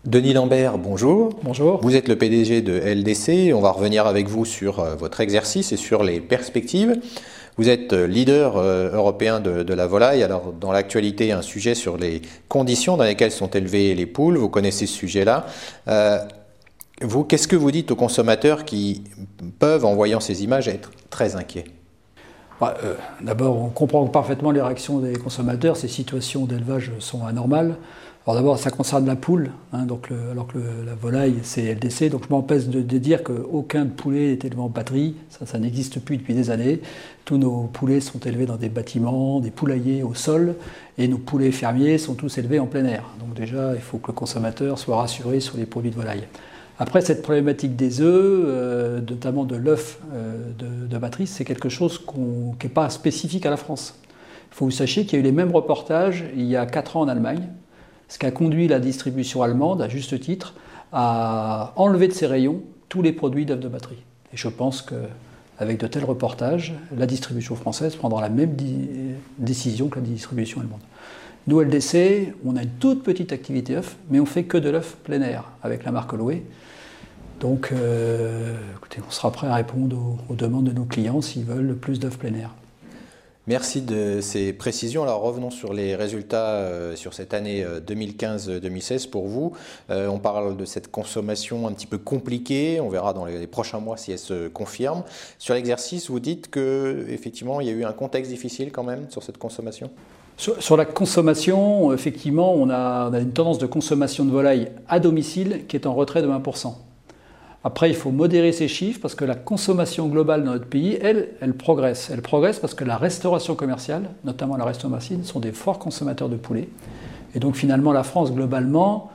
Denis Lambert, bonjour. Bonjour. Vous êtes le PDG de LDC. On va revenir avec vous sur votre exercice et sur les perspectives. Vous êtes leader européen de la volaille. Alors, dans l'actualité, un sujet sur les conditions dans lesquelles sont élevées les poules. Vous connaissez ce sujet-là. Qu'est-ce que vous dites aux consommateurs qui peuvent, en voyant ces images, être très inquiets ? D'abord, on comprend parfaitement les réactions des consommateurs. Ces situations d'élevage sont anormales. Alors d'abord, ça concerne la poule, alors que la volaille, c'est LDC. Donc je m'empêche de dire qu'aucun poulet est élevé en batterie. Ça n'existe plus depuis des années. Tous nos poulets sont élevés dans des bâtiments, des poulaillers au sol. Et nos poulets fermiers sont tous élevés en plein air. Donc déjà, il faut que le consommateur soit rassuré sur les produits de volaille. Après, cette problématique des œufs, notamment de l'œuf de batterie, c'est quelque chose qui n'est pas spécifique à la France. Il faut que vous sachiez qu'il y a eu les mêmes reportages il y a 4 ans en Allemagne, ce qui a conduit la distribution allemande, à juste titre, à enlever de ses rayons tous les produits d'œufs de batterie. Et je pense qu'avec de tels reportages, la distribution française prendra la même décision que la distribution allemande. Nous, LDC, on a une toute petite activité œuf, mais on ne fait que de l'œuf plein air avec la marque Loé. Donc, écoutez, on sera prêt à répondre aux demandes de nos clients s'ils veulent plus d'œufs plein air. Merci de ces précisions. Alors revenons sur les résultats sur cette année 2015-2016 pour vous. On parle de cette consommation un petit peu compliquée. On verra dans les prochains mois si elle se confirme. Sur l'exercice, vous dites qu'effectivement, il y a eu un contexte difficile quand même sur cette consommation ? Sur la consommation, effectivement, on a une tendance de consommation de volaille à domicile qui est en retrait de 20%. Après, il faut modérer ces chiffres parce que la consommation globale dans notre pays, elle progresse. Elle progresse parce que la restauration commerciale, notamment la restauration, sont des forts consommateurs de poulet. Et donc finalement, la France, globalement,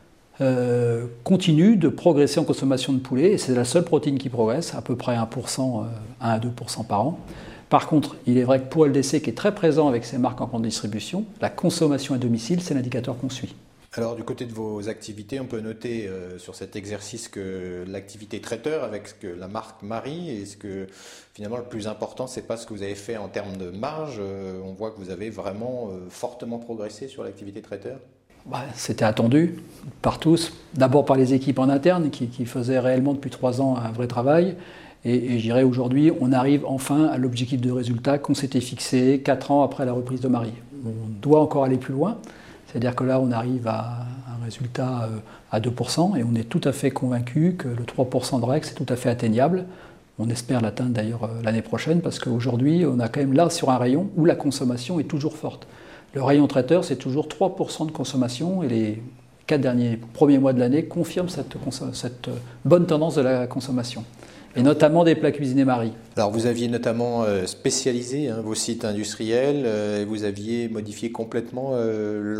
continue de progresser en consommation de poulet. Et c'est la seule protéine qui progresse, à peu près 1%, 1 à 2% par an. Par contre, il est vrai que pour LDC, qui est très présent avec ses marques en grande distribution, la consommation à domicile, c'est l'indicateur qu'on suit. Alors du côté de vos activités, on peut noter sur cet exercice que l'activité traiteur avec la marque Marie, est-ce que finalement le plus important, c'est pas ce que vous avez fait en termes de marge, on voit que vous avez vraiment fortement progressé sur l'activité traiteur ? C'était attendu par tous, d'abord par les équipes en interne qui faisaient réellement depuis 3 ans un vrai travail. Et je dirais aujourd'hui, on arrive enfin à l'objectif de résultat qu'on s'était fixé 4 ans après la reprise de Marie. On doit encore aller plus loin, c'est-à-dire que là on arrive à un résultat à 2% et on est tout à fait convaincu que le 3% de REC c'est tout à fait atteignable. On espère l'atteindre d'ailleurs l'année prochaine parce qu'aujourd'hui on a quand même là sur un rayon où la consommation est toujours forte. Le rayon traiteur c'est toujours 3% de consommation et les 4 premiers mois de l'année confirment cette bonne tendance de la consommation. Et notamment des plats cuisinés Marie. Alors vous aviez notamment spécialisé vos sites industriels et vous aviez modifié complètement l'organisation ?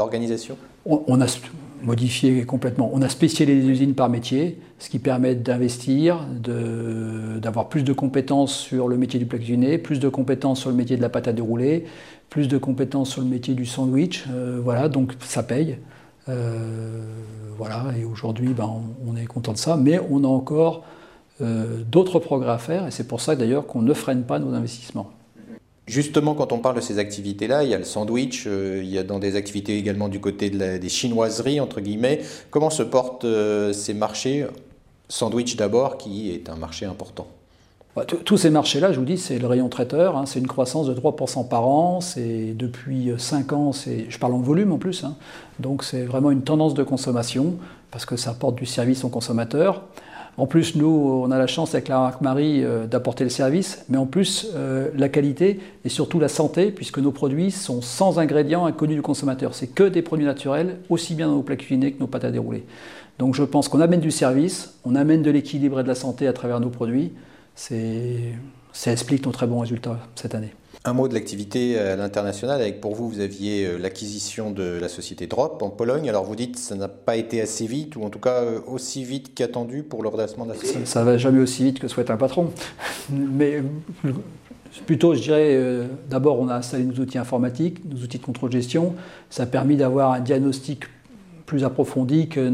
On a modifié complètement. On a spécialisé les usines par métier, ce qui permet d'investir, d'avoir plus de compétences sur le métier du plat cuisiné, plus de compétences sur le métier de la pâte à dérouler, plus de compétences sur le métier du sandwich. Voilà, donc ça paye. Voilà, et aujourd'hui, on est content de ça, mais on a encore d'autres progrès à faire et c'est pour ça d'ailleurs qu'on ne freine pas nos investissements. Justement, quand on parle de ces activités-là, il y a le sandwich, il y a dans des activités également du côté des chinoiseries, entre guillemets. Comment se portent ces marchés ? Sandwich d'abord, qui est un marché important. Tous ces marchés-là, je vous dis, c'est le rayon traiteur, c'est une croissance de 3% par an, c'est depuis 5 ans, je parle en volume en plus, donc c'est vraiment une tendance de consommation parce que ça apporte du service aux consommateurs. En plus, nous, on a la chance avec la marque Marie d'apporter le service, mais en plus la qualité et surtout la santé, puisque nos produits sont sans ingrédients inconnus du consommateur. C'est que des produits naturels, aussi bien dans nos plats cuisinés que nos pâtes à dérouler. Donc je pense qu'on amène du service, on amène de l'équilibre et de la santé à travers nos produits. Ça explique nos très bons résultats cette année. Un mot de l'activité à l'international, avec pour vous, vous aviez l'acquisition de la société Drop en Pologne. Alors vous dites que ça n'a pas été assez vite, ou en tout cas aussi vite qu'attendu pour le redressement de la société. Ça ne va jamais aussi vite que souhaite un patron. Mais plutôt, je dirais, d'abord on a installé nos outils informatiques, nos outils de contrôle gestion. Ça a permis d'avoir un diagnostic plus approfondi que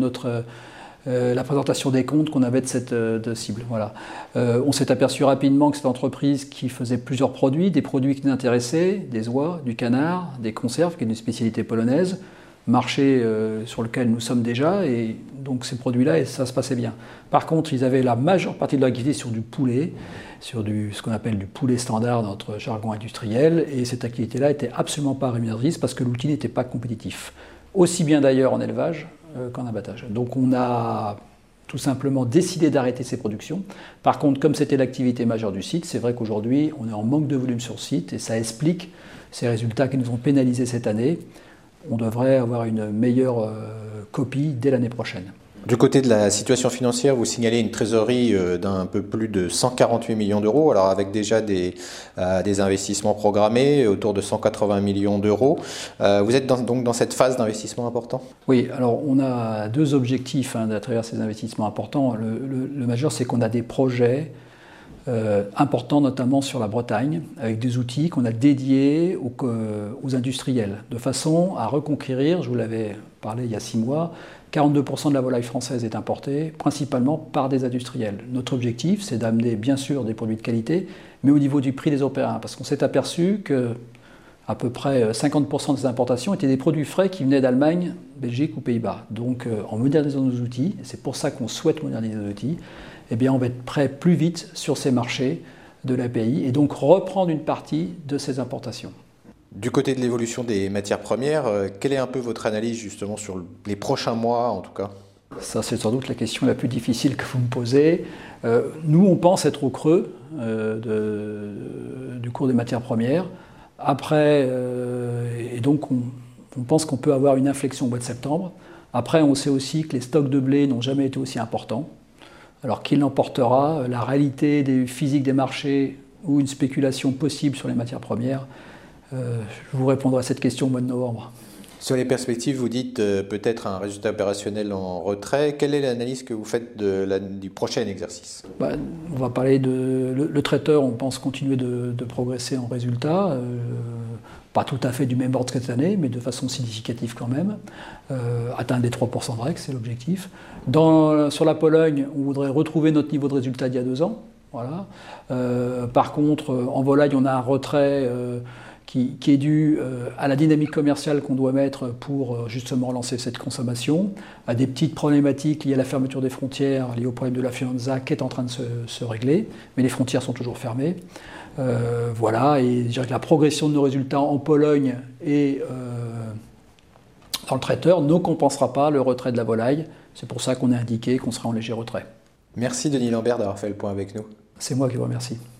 la présentation des comptes qu'on avait de cette cible. Voilà. On s'est aperçu rapidement que cette entreprise qui faisait plusieurs produits, des produits qui nous intéressaient, des oies, du canard, des conserves, qui est une spécialité polonaise, marché sur lequel nous sommes déjà, et donc ces produits-là, et ça se passait bien. Par contre, ils avaient la majeure partie de leur activité sur du poulet, sur ce qu'on appelle du poulet standard dans notre jargon industriel, et cette activité-là n'était absolument pas rémunératrice parce que l'outil n'était pas compétitif. Aussi bien d'ailleurs en élevage qu'en abattage. Donc on a tout simplement décidé d'arrêter ces productions. Par contre, comme c'était l'activité majeure du site, c'est vrai qu'aujourd'hui, on est en manque de volume sur site et ça explique ces résultats qui nous ont pénalisés cette année. On devrait avoir une meilleure copie dès l'année prochaine. Du côté de la situation financière, vous signalez une trésorerie d'un peu plus de 148 millions d'euros, alors avec déjà des investissements programmés autour de 180 millions d'euros. Vous êtes donc dans cette phase d'investissement important ? Oui, alors on a deux objectifs à travers ces investissements importants. Le majeur, c'est qu'on a des projets importants, notamment sur la Bretagne, avec des outils qu'on a dédiés aux industriels, de façon à reconquérir, je vous l'avais parlé il y a 6 mois, 42% de la volaille française est importée, principalement par des industriels. Notre objectif, c'est d'amener bien sûr des produits de qualité, mais au niveau du prix des opéras, parce qu'on s'est aperçu que à peu près 50% des importations étaient des produits frais qui venaient d'Allemagne, Belgique ou Pays-Bas. Donc en modernisant nos outils, et c'est pour ça qu'on souhaite moderniser nos outils, eh bien, on va être prêt plus vite sur ces marchés de l'API et donc reprendre une partie de ces importations. Du côté de l'évolution des matières premières, quelle est un peu votre analyse justement sur les prochains mois en tout cas ? Ça, c'est sans doute la question la plus difficile que vous me posez. Nous, on pense être au creux du cours des matières premières. Après, et donc on pense qu'on peut avoir une inflexion au mois de septembre. Après, on sait aussi que les stocks de blé n'ont jamais été aussi importants. Alors qui l'emportera, la réalité physique des marchés ou une spéculation possible sur les matières premières, je vous répondrai à cette question au mois de novembre. Sur les perspectives, vous dites peut-être un résultat opérationnel en retrait. Quelle est l'analyse que vous faites du prochain exercice ? On va parler le traiteur, on pense continuer de progresser en résultat. Pas tout à fait du même ordre que cette année, mais de façon significative quand même. Atteindre les 3% de REC, c'est l'objectif. Sur la Pologne, on voudrait retrouver notre niveau de résultat d'il y a 2 ans. Voilà. Par contre, en volaille, on a un retrait qui est dû à la dynamique commerciale qu'on doit mettre pour justement lancer cette consommation, à des petites problématiques liées à la fermeture des frontières, liées au problème de l'influenza qui est en train de se régler, mais les frontières sont toujours fermées. Voilà, et je dirais que la progression de nos résultats en Pologne et dans le traiteur ne compensera pas le retrait de la volaille. C'est pour ça qu'on a indiqué qu'on sera en léger retrait. Merci Denis Lambert d'avoir fait le point avec nous. C'est moi qui vous remercie.